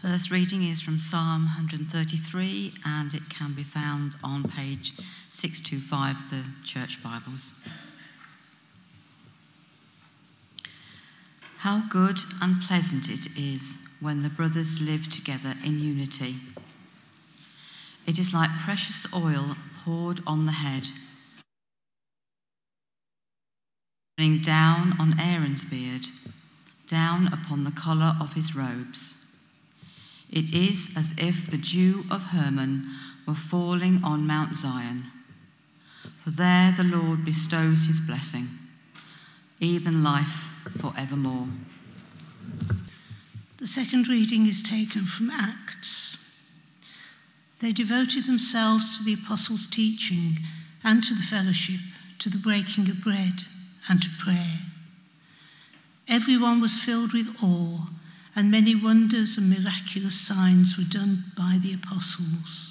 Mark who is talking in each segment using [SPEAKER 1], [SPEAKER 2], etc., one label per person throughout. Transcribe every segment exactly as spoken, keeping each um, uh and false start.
[SPEAKER 1] First reading is from Psalm one thirty-three, and it can be found on page six twenty-five of the Church Bibles. How good and pleasant it is when the brothers live together in unity. It is like precious oil poured on the head, running down on Aaron's beard, down upon the collar of his robes. It is as if the dew of Hermon were falling on Mount Zion. For there the Lord bestows his blessing, even life forevermore.
[SPEAKER 2] The second reading is taken from Acts. They devoted themselves to the apostles' teaching and to the fellowship, to the breaking of bread and to prayer. Everyone was filled with awe, and many wonders and miraculous signs were done by the apostles.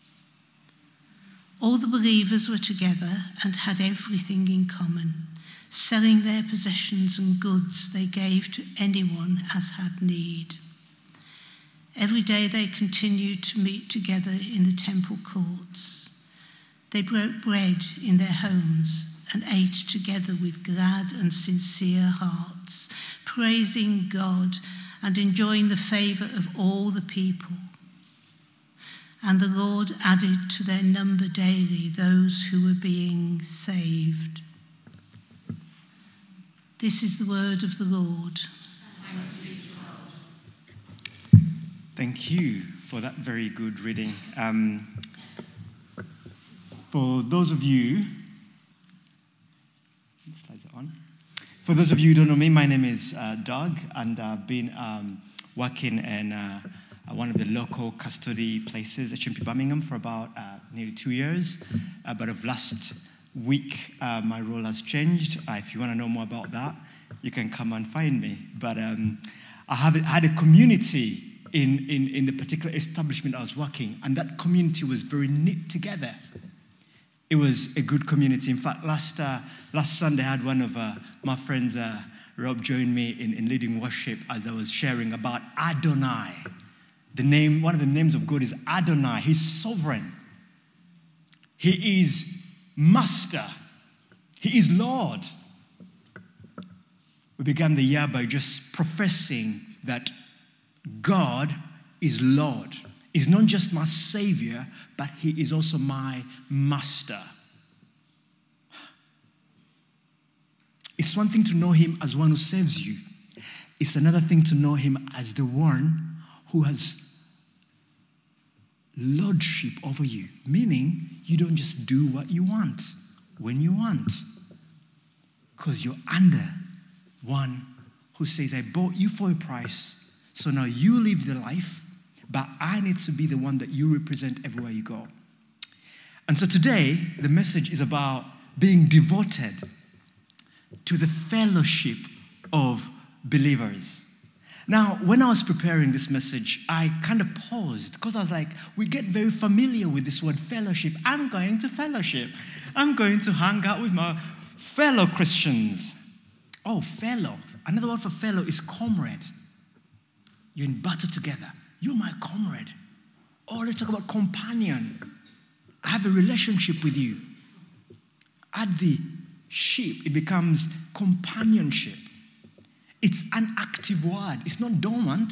[SPEAKER 2] All the believers were together and had everything in common. Selling their possessions and goods, they gave to anyone as had need. Every day they continued to meet together in the temple courts. They broke bread in their homes and ate together with glad and sincere hearts, praising God and enjoying the favour of all the people. And the Lord added to their number daily those who were being saved. This is the word of the Lord.
[SPEAKER 3] Thank you for that very good reading. Um, for those of you, slides are on. For those of you who don't know me, my name is uh, Doug, and I've been um, working in uh, one of the local custody places, H M P Birmingham, for about uh, nearly two years. Uh, but of last week, uh, my role has changed. Uh, if you want to know more about that, you can come and find me. But um, I have had a community in, in, in the particular establishment I was working, and that community was very knit together. It was a good community. In fact, last uh, last Sunday, I had one of uh, my friends, uh, Rob, join me in, in leading worship as I was sharing about Adonai. The name, one of the names of God is Adonai. He's sovereign. He is Master. He is Lord. We began the year by just professing that God is Lord. He's not just my Savior, but he is also my Master. It's one thing to know him as one who saves you. It's another thing to know him as the one who has lordship over you, meaning you don't just do what you want when you want, because you're under one who says, I bought you for a price, so now you live the life, but I need to be the one that you represent everywhere you go. And so today, the message is about being devoted to the fellowship of believers. Now, when I was preparing this message, I kind of paused because I was like, we get very familiar with this word fellowship. I'm going to fellowship. I'm going to hang out with my fellow Christians. Oh, fellow. Another word for fellow is comrade. You're in battle together. You're my comrade. Oh, let's talk about companion. I have a relationship with you. At the ship, it becomes companionship. It's an active word. It's not dormant.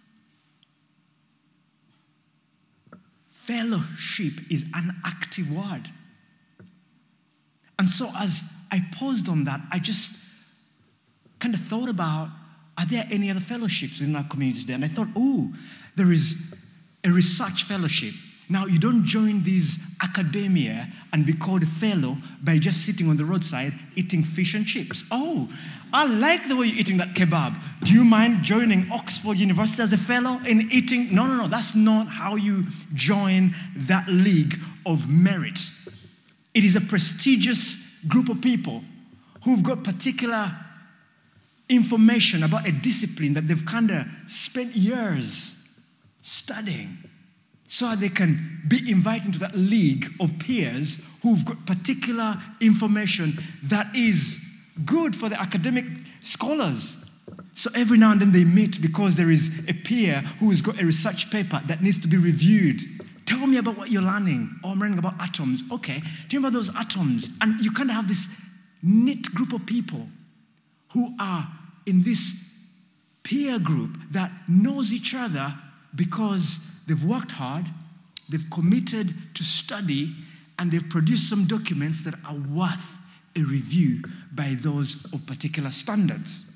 [SPEAKER 3] Fellowship is an active word. And so as I paused on that, I just kind of thought about, are there any other fellowships within our community today? And I thought, oh, there is a research fellowship. Now, you don't join these academia and be called a fellow by just sitting on the roadside eating fish and chips. Oh, I like the way you're eating that kebab. Do you mind joining Oxford University as a fellow in eating? No, no, no. That's not how you join that league of merit. It is a prestigious group of people who've got particular information about a discipline that they've kind of spent years studying, so they can be invited into that league of peers who've got particular information that is good for the academic scholars. So every now and then they meet because there is a peer who has got a research paper that needs to be reviewed. Tell me about what you're learning. Oh, I'm learning about atoms. Okay, tell me about those atoms. And you kind of have this neat group of people who are in this peer group that knows each other because they've worked hard, they've committed to study, and they've produced some documents that are worth a review by those of particular standards.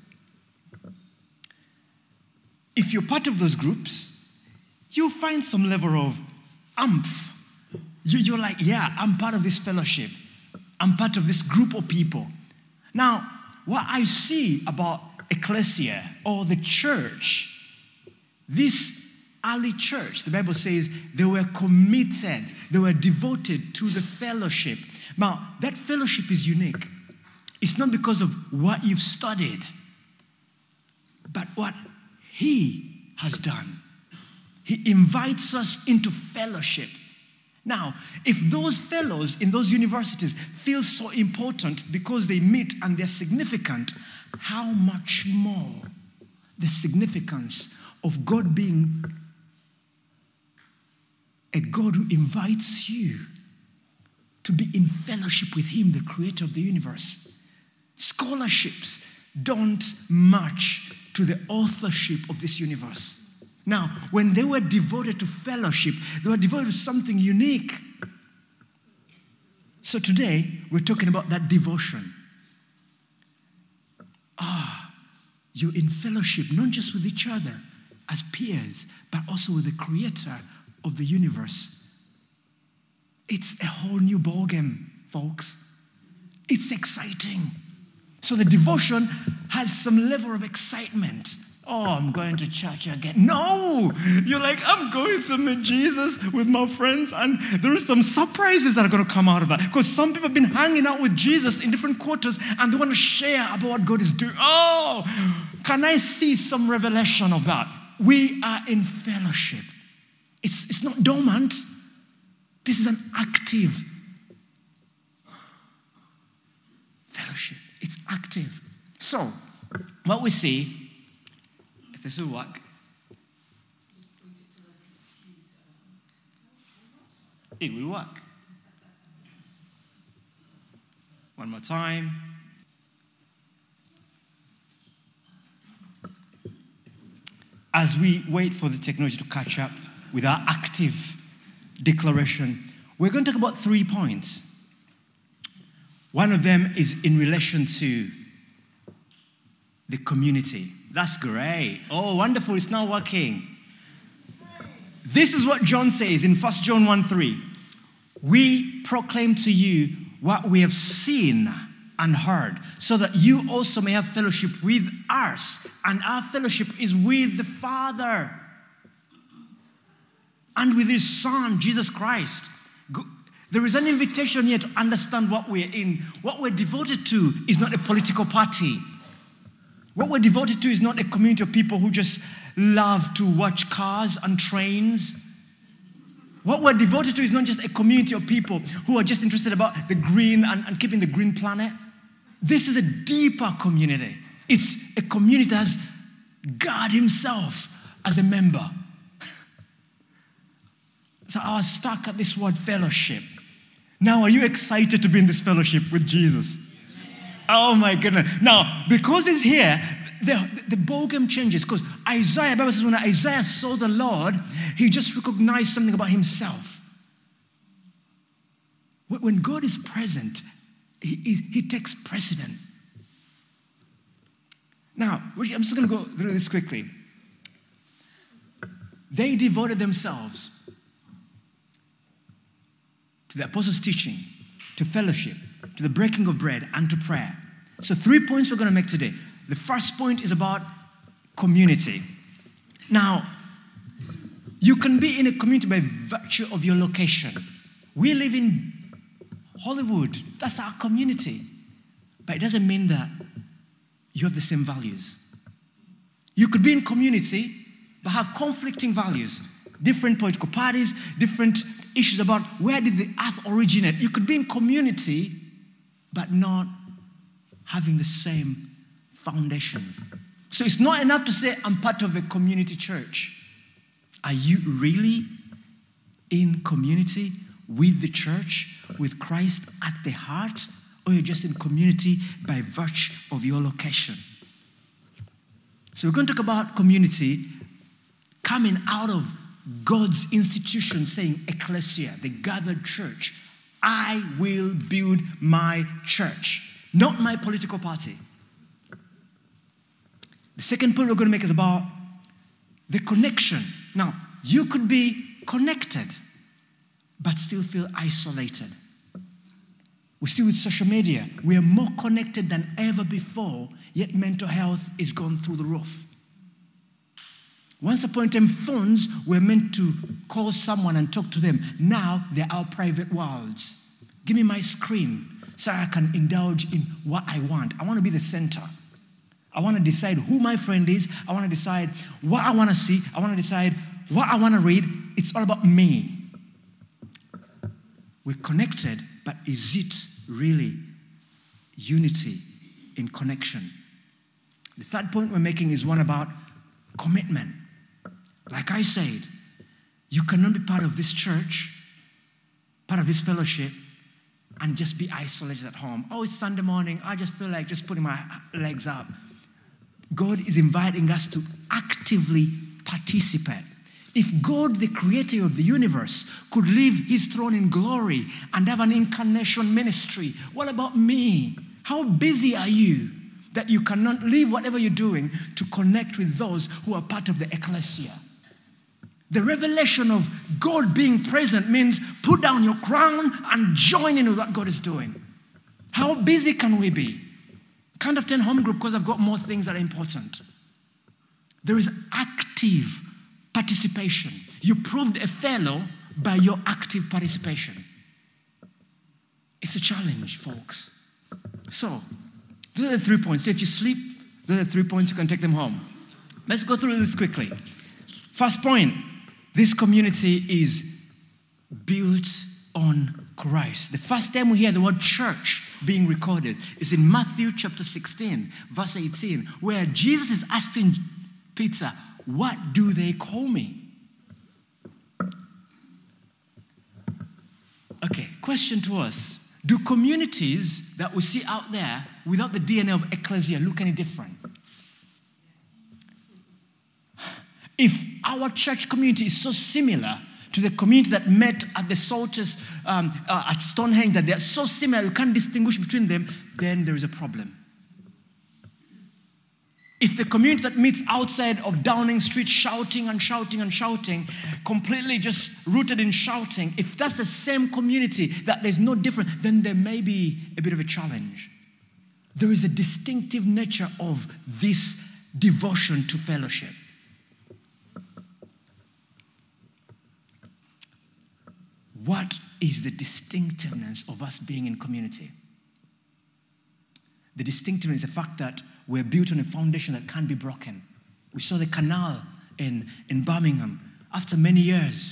[SPEAKER 3] If you're part of those groups, you'll find some level of umph. You, you're like, yeah, I'm part of this fellowship. I'm part of this group of people. Now, what I see about ecclesia or the church, this early church, the Bible says they were committed, they were devoted to the fellowship. Now, that fellowship is unique. It's not because of what you've studied, but what He has done. He invites us into fellowship. Now, if those fellows in those universities feel so important because they meet and they're significant, how much more the significance of God being a God who invites you to be in fellowship with Him, the creator of the universe. Scholarships don't match to the authorship of this universe. Now, when they were devoted to fellowship, they were devoted to something unique. So today, we're talking about that devotion. Ah, you're in fellowship, not just with each other as peers, but also with the creator of the universe. It's a whole new ballgame, folks. It's exciting. So the devotion has some level of excitement. Oh, I'm going to church again. No! You're like, I'm going to meet Jesus with my friends, and there are some surprises that are going to come out of that. Because some people have been hanging out with Jesus in different quarters, and they want to share about what God is doing. Oh, can I see some revelation of that? We are in fellowship. It's, it's not dormant. This is an active fellowship. It's active. So, what we see, if this will work, it will work. One more time. As we wait for the technology to catch up with our active declaration, we're going to talk about three points. One of them is in relation to the community. That's great. Oh, wonderful. It's now working. This is what John says in First John one three. We proclaim to you what we have seen and heard, so that you also may have fellowship with us. And our fellowship is with the Father and with His Son, Jesus Christ. There is an invitation here to understand what we're in. What we're devoted to is not a political party. What we're devoted to is not a community of people who just love to watch cars and trains. What we're devoted to is not just a community of people who are just interested about the green and, and keeping the green planet. This is a deeper community. It's a community that has God Himself as a member. So I was stuck at this word fellowship. Now, are you excited to be in this fellowship with Jesus? Oh my goodness. Now, because He's here, the, the ballgame changes. Because Isaiah, the Bible says when Isaiah saw the Lord, he just recognized something about himself. When God is present, he, he, he takes precedent. Now, I'm just going to go through this quickly. They devoted themselves to the apostles' teaching, to fellowship, to the breaking of bread, and to prayer. So three points we're going to make today. The first point is about community. Now, you can be in a community by virtue of your location. We live in Hollywood. That's our community. But it doesn't mean that you have the same values. You could be in community, but have conflicting values. Different political parties, different issues about where did the earth originate. You could be in community, but not having the same foundations. So it's not enough to say, I'm part of a community church. Are you really in community with the church, with Christ at the heart? Or you're just in community by virtue of your location? So we're going to talk about community coming out of God's institution, saying ecclesia, the gathered church. I will build my church, not my political party. The second point we're going to make is about the connection. Now, you could be connected, but still feel isolated. We see with social media, we are more connected than ever before, yet mental health is gone through the roof. Once upon a time, phones were meant to call someone and talk to them. Now, they're our private worlds. Give me my screen so I can indulge in what I want. I want to be the center. I want to decide who my friend is. I want to decide what I want to see. I want to decide what I want to read. It's all about me. We're connected, but is it really unity in connection? The third point we're making is one about commitment. Like I said, you cannot be part of this church, part of this fellowship, and just be isolated at home. Oh, it's Sunday morning. I just feel like just putting my legs up. God is inviting us to actively participate. If God, the creator of the universe, could leave his throne in glory and have an incarnation ministry, what about me? How busy are you that you cannot leave whatever you're doing to connect with those who are part of the ecclesia? The revelation of God being present means put down your crown and join in with what God is doing. How busy can we be? Can't attend home group because I've got more things that are important. There is active participation. You proved a fellow by your active participation. It's a challenge, folks. So, those are the three points. So if you sleep, those are the three points, you can take them home. Let's go through this quickly. First point, this community is built on Christ. The first time we hear the word church being recorded is in Matthew chapter sixteen, verse eighteen, where Jesus is asking Peter, what do they call me? Okay, question to us. Do communities that we see out there without the D N A of ecclesia look any different? If our church community is so similar to the community that met at the Salters, um, uh, at Stonehenge, that they're so similar you can't distinguish between them, then there is a problem. If the community that meets outside of Downing Street shouting and shouting and shouting, completely just rooted in shouting, if that's the same community that there's no difference, then there may be a bit of a challenge. There is a distinctive nature of this devotion to fellowship. What is the distinctiveness of us being in community? The distinctiveness is the fact that we're built on a foundation that can't be broken. We saw the canal in, in Birmingham. After many years,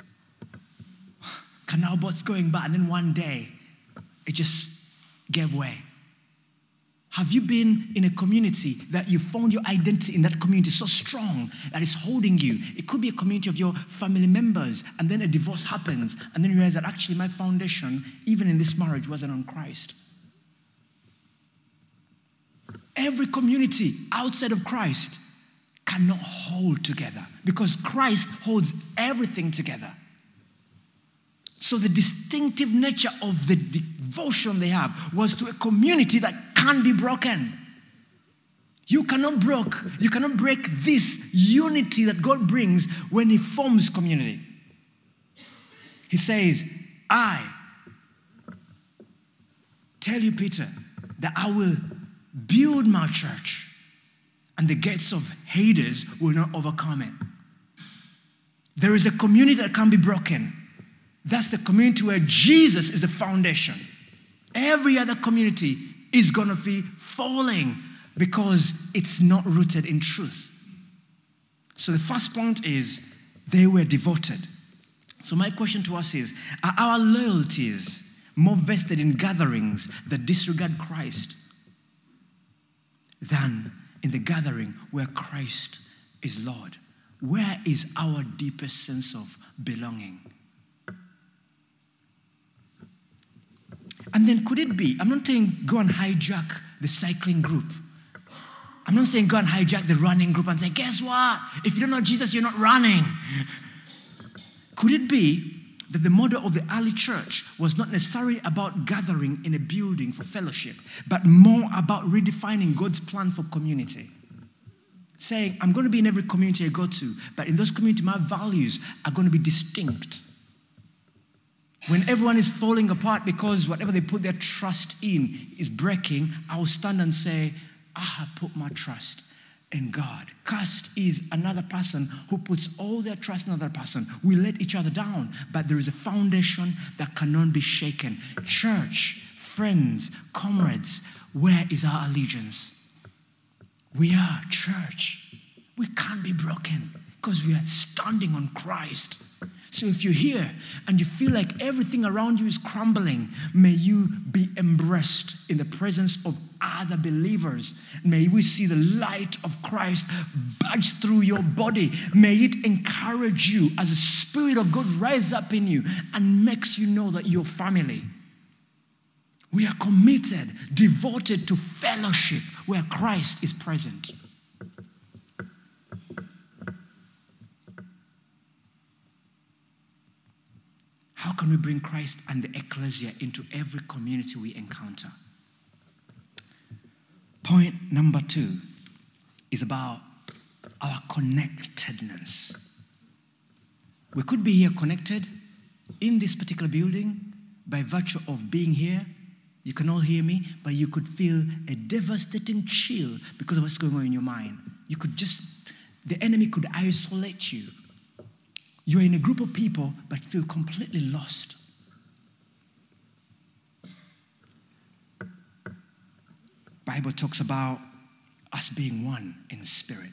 [SPEAKER 3] canal boats going by, and then one day, it just gave way. Have you been in a community that you found your identity in that community so strong that it's holding you? It could be a community of your family members, and then a divorce happens, and then you realize that actually my foundation, even in this marriage, wasn't on Christ. Every community outside of Christ cannot hold together because Christ holds everything together. So the distinctive nature of the devotion they have was to a community that can't be broken. You cannot break, you cannot break this unity that God brings when he forms community. He says, I tell you, Peter, that I will build my church and the gates of Hades will not overcome it. There is a community that can't be broken. That's the community where Jesus is the foundation. Every other community is going to be falling because it's not rooted in truth. So the first point is they were devoted. So my question to us is, are our loyalties more vested in gatherings that disregard Christ than in the gathering where Christ is Lord? Where is our deepest sense of belonging? And then could it be, I'm not saying go and hijack the cycling group. I'm not saying go and hijack the running group and say, guess what? If you don't know Jesus, you're not running. Could it be that the model of the early church was not necessarily about gathering in a building for fellowship, but more about redefining God's plan for community? Saying, I'm going to be in every community I go to, but in those communities, my values are going to be distinct. When everyone is falling apart because whatever they put their trust in is breaking, I will stand and say, I have put my trust in God. Cursed is another person who puts all their trust in another person. We let each other down, but there is a foundation that cannot be shaken. Church, friends, comrades, where is our allegiance? We are church. We can't be broken because we are standing on Christ. So if you're here and you feel like everything around you is crumbling, may you be embraced in the presence of other believers. May we see the light of Christ budge through your body. May it encourage you as the Spirit of God rises up in you and makes you know that you're family. We are committed, devoted to fellowship where Christ is present. How can we bring Christ and the ecclesia into every community we encounter? Point number two is about our connectedness. We could be here connected in this particular building by virtue of being here. You can all hear me, but you could feel a devastating chill because of what's going on in your mind. You could just, the enemy could isolate you. You're in a group of people, but feel completely lost. Bible talks about us being one in spirit.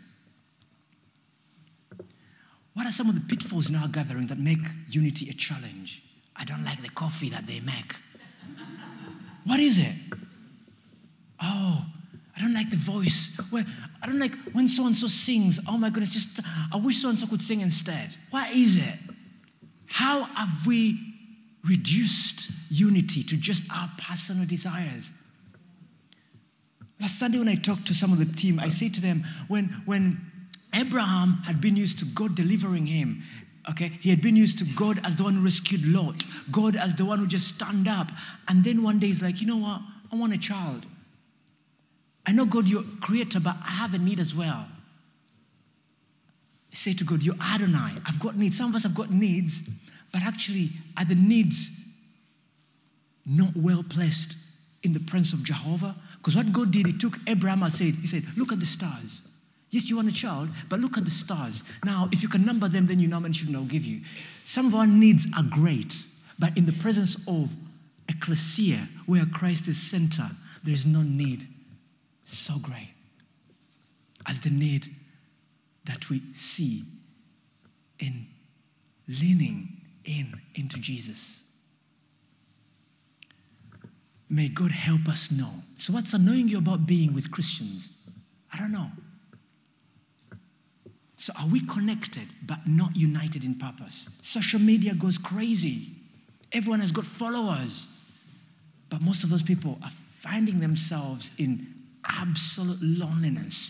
[SPEAKER 3] What are some of the pitfalls in our gathering that make unity a challenge? I don't like the coffee that they make. What is it? Oh, I don't like the voice. Well, I don't like when so-and-so sings. Oh my goodness, just I wish so-and-so could sing instead. What is it? How have we reduced unity to just our personal desires? Last Sunday when I talked to some of the team, I say to them, when, when Abraham had been used to God delivering him, okay, he had been used to God as the one who rescued Lot, God as the one who just stand up. And then one day he's like, you know what? I want a child. I know, God, you're creator, but I have a need as well. I say to God, you're Adonai. I've got needs. Some of us have got needs, but actually are the needs not well placed in the presence of Jehovah? Because what God did, he took Abraham and said, he said, look at the stars. Yes, you want a child, but look at the stars. Now, if you can number them, then you know how many children I'll give you. Some of our needs are great, but in the presence of ecclesia, where Christ is center, there is no need so great as the need that we see in leaning in into Jesus. May God help us know. So what's annoying you about being with Christians? I don't know. So are we connected but not united in purpose? Social media goes crazy. Everyone has got followers. But most of those people are finding themselves in absolute loneliness.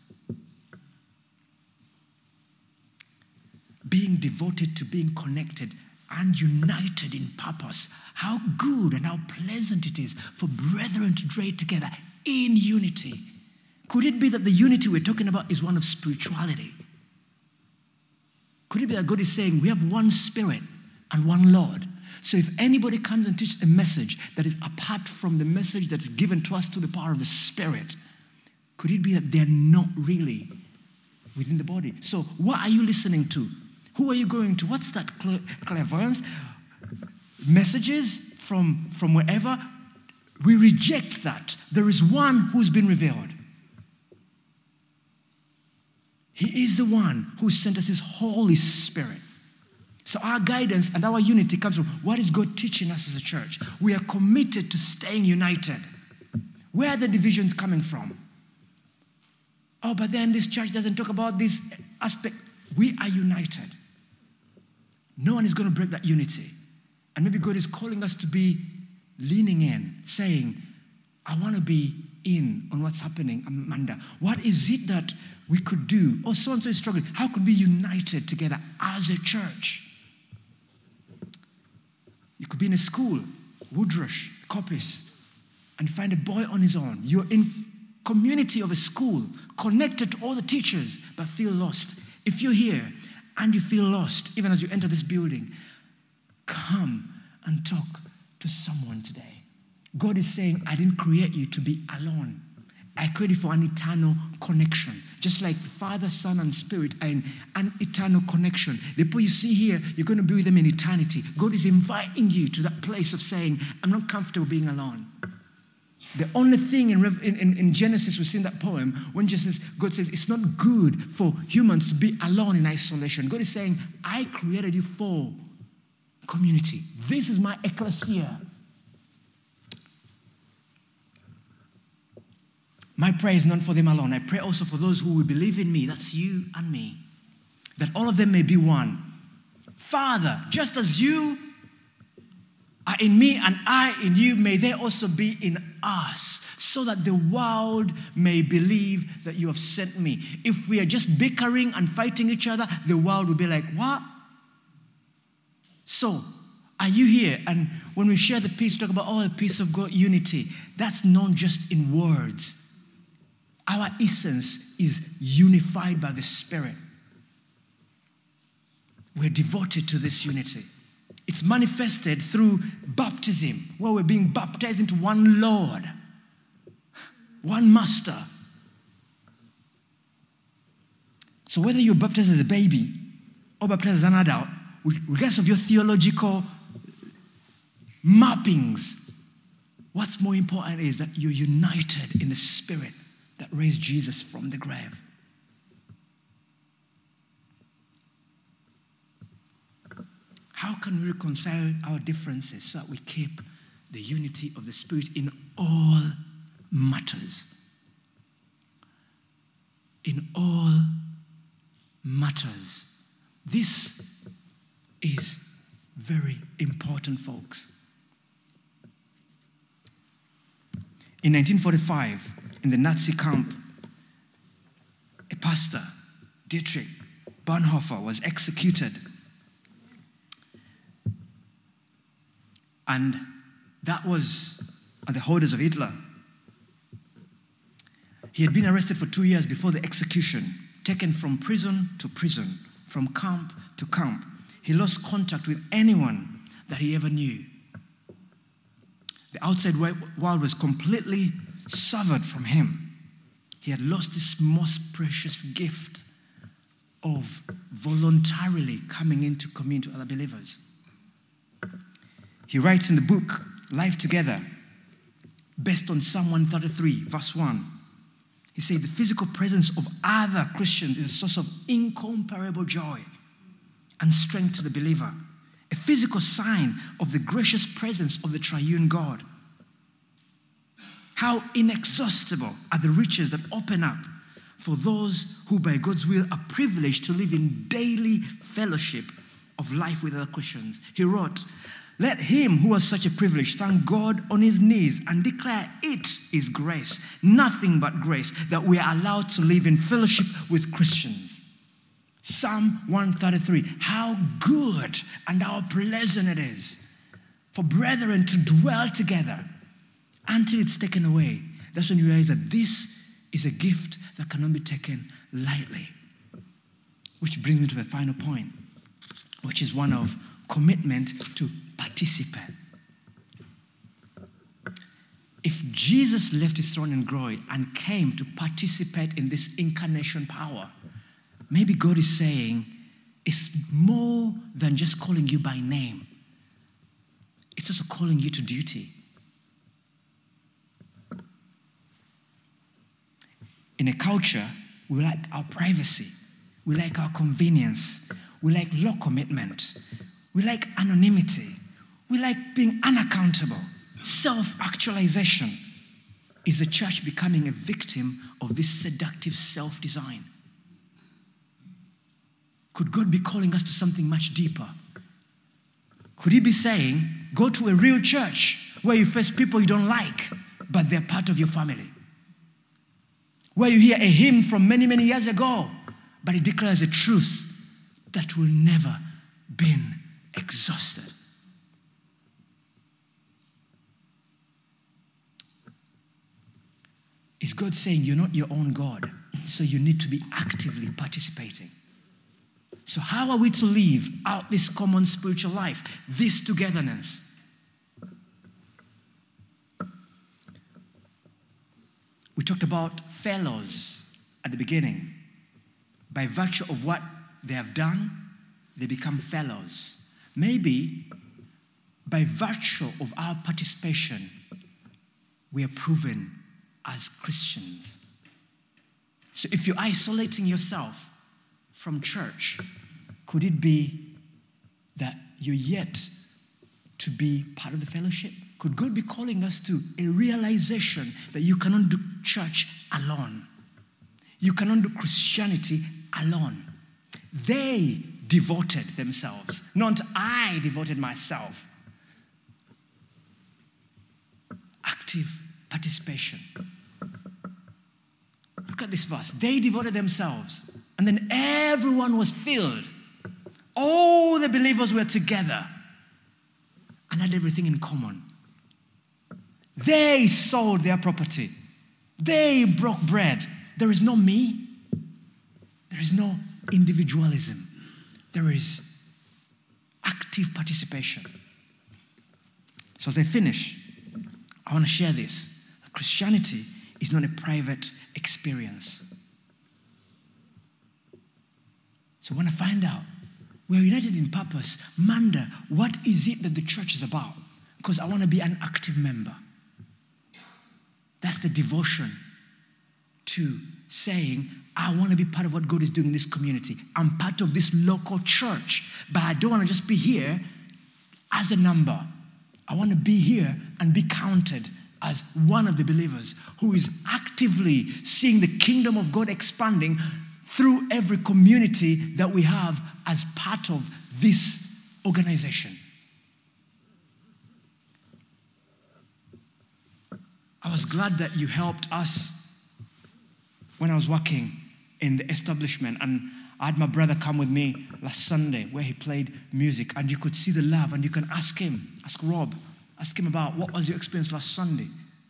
[SPEAKER 3] Being devoted to being connected and united in purpose. How good and how pleasant it is for brethren to dwell together in unity. Could it be that the unity we're talking about is one of spirituality? Could it be that God is saying we have one Spirit and one Lord? So if anybody comes and teaches a message that is apart from the message that is given to us through the power of the Spirit, could it be that they're not really within the body? So what are you listening to? Who are you going to? What's that clairvoyance? Messages from, from wherever? We reject that. There is one who's been revealed. He is the one who sent us his Holy Spirit. So our guidance and our unity comes from what is God teaching us as a church. We are committed to staying united. Where are the divisions coming from? Oh, but then this church doesn't talk about this aspect. We are united. No one is going to break that unity. And maybe God is calling us to be leaning in, saying, I want to be in on what's happening, Amanda. What is it that we could do? Oh, so-and-so is struggling. How could we be united together as a church? You could be in a school, Woodrush, Coppice, and find a boy on his own. You're in community of a school, connected to all the teachers, but feel lost. If you're here and you feel lost, even as you enter this building, come and talk to someone today. God is saying, I didn't create you to be alone. I created you for an eternal connection. Just like the Father, Son, and Spirit are in an eternal connection. The people you see here, you're going to be with them in eternity. God is inviting you to that place of saying, I'm not comfortable being alone. The only thing in, in, in Genesis we see in that poem, when Jesus, God says, it's not good for humans to be alone in isolation. God is saying, I created you for community. This is my ecclesia. My prayer is not for them alone. I pray also for those who will believe in me. That's you and me. That all of them may be one. Father, just as you are in me and I in you, may they also be in us, so that the world may believe that you have sent me. If we are just bickering and fighting each other, the world will be like, what? So, are you here? And when we share the peace, we talk about, oh, the peace of God, unity. That's not just in words. Our essence is unified by the Spirit. We're devoted to this unity. It's manifested through baptism, where we're being baptized into one Lord, one Master. So whether you're baptized as a baby or baptized as an adult, regardless of your theological mappings, what's more important is that you're united in the Spirit that raised Jesus from the grave. How can we reconcile our differences so that we keep the unity of the Spirit in all matters? In all matters. This is very important, folks. In nineteen forty-five, in the Nazi camp, a pastor, Dietrich Bonhoeffer, was executed. And that was at the orders of Hitler. He had been arrested for two years before the execution, taken from prison to prison, from camp to camp. He lost contact with anyone that he ever knew. The outside world was completely severed from him. He had lost this most precious gift of voluntarily coming into communion with other believers. He writes in the book, Life Together, based on Psalm one thirty-three, verse one. He said, the physical presence of other Christians is a source of incomparable joy and strength to the believer. A physical sign of the gracious presence of the triune God. How inexhaustible are the riches that open up for those who by God's will are privileged to live in daily fellowship of life with other Christians. He wrote, let him who has such a privilege thank God on his knees and declare it is grace, nothing but grace, that we are allowed to live in fellowship with Christians. Psalm one thirty-three, how good and how pleasant it is for brethren to dwell together until it's taken away. That's when you realize that this is a gift that cannot be taken lightly. Which brings me to the final point, which is one of commitment to participate. If Jesus left his throne in glory and came to participate in this incarnation power, maybe God is saying it's more than just calling you by name. It's also calling you to duty. In a culture, we like our privacy. We like our convenience. We like low commitment. We like anonymity. We like being unaccountable, self-actualization. Is the church becoming a victim of this seductive self-design? Could God be calling us to something much deeper? Could he be saying, go to a real church where you face people you don't like, but they're part of your family? Where you hear a hymn from many, many years ago, but it declares a truth that will never been exhausted. Is God saying you're not your own God, so you need to be actively participating? So how are we to live out this common spiritual life, this togetherness? We talked about fellows at the beginning. By virtue of what they have done, they become fellows. Maybe by virtue of our participation, we are proven as Christians. So if you're isolating yourself from church, could it be that you're yet to be part of the fellowship? Could God be calling us to a realization that you cannot do church alone? You cannot do Christianity alone. They devoted themselves, not I devoted myself. Active participation. Look at this verse. They devoted themselves, and then everyone was filled. All the believers were together and had everything in common. They sold their property. They broke bread. There is no me. There is no individualism. There is active participation. So as I finish, I want to share this. Christianity is not a private experience. So when I find out we're united in purpose, Manda, what is it that the church is about? Because I want to be an active member. That's the devotion to saying, I want to be part of what God is doing in this community. I'm part of this local church, but I don't want to just be here as a number. I want to be here and be counted as one of the believers who is actively seeing the kingdom of God expanding through every community that we have as part of this organization. I was glad that you helped us when I was working in the establishment, and I had my brother come with me last Sunday where he played music, and you could see the love, and you can ask him, ask Rob, ask him about what was your experience last Sunday.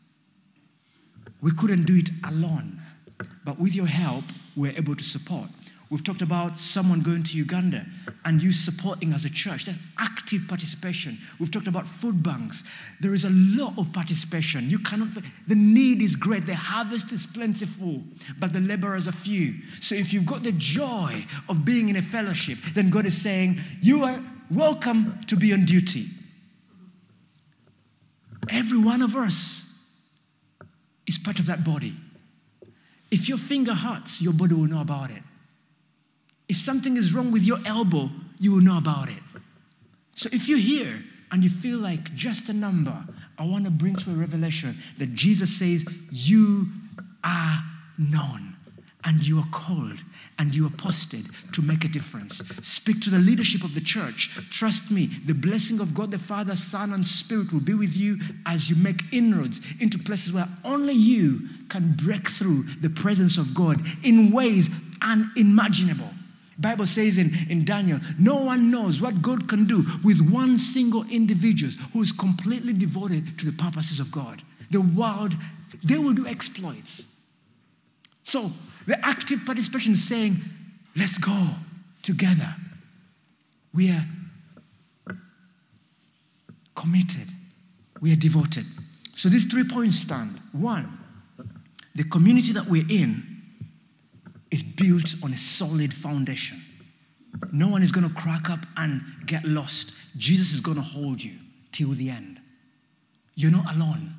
[SPEAKER 3] We couldn't do it alone, but with your help, we're able to support. We've talked about someone going to Uganda and you supporting as a church. That's active participation. We've talked about food banks. There is a lot of participation. You cannot, the need is great. The harvest is plentiful, but the laborers are few. So if you've got the joy of being in a fellowship, then God is saying, you are welcome to be on duty. Every one of us is part of that body. If your finger hurts, your body will know about it. If something is wrong with your elbow, you will know about it. So if you're here and you feel like just a number, I want to bring to a revelation that Jesus says, you are known and you are called and you are posted to make a difference. Speak to the leadership of the church. Trust me, the blessing of God the Father, Son, and Spirit will be with you as you make inroads into places where only you can break through the presence of God in ways unimaginable. Bible says in, in Daniel, no one knows what God can do with one single individual who is completely devoted to the purposes of God. The world, they will do exploits. So the active participation is saying, let's go together. We are committed. We are devoted. So these three points stand. One, the community that we're in is built on a solid foundation. No one is going to crack up and get lost. Jesus is going to hold you till the end. You're not alone.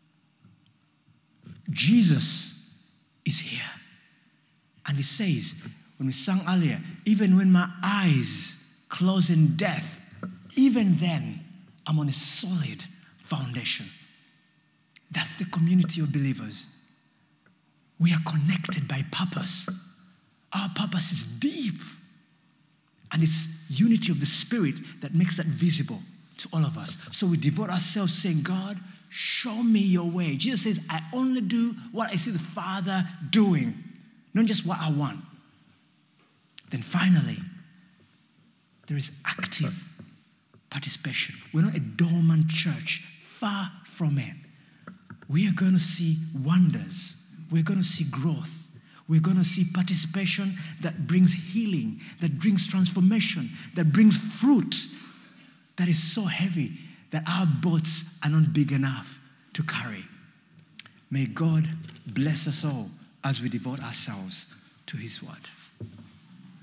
[SPEAKER 3] Jesus is here. And he says, when we sang earlier, even when my eyes close in death, even then I'm on a solid foundation. That's the community of believers. We are connected by purpose. Our purpose is deep. And it's unity of the Spirit that makes that visible to all of us. So we devote ourselves saying, God, show me your way. Jesus says, I only do what I see the Father doing, not just what I want. Then finally, there is active participation. We're not a dormant church. Far from it. We are going to see wonders. We're going to see growth. We're going to see participation that brings healing, that brings transformation, that brings fruit that is so heavy that our boats are not big enough to carry. May God bless us all as we devote ourselves to His word.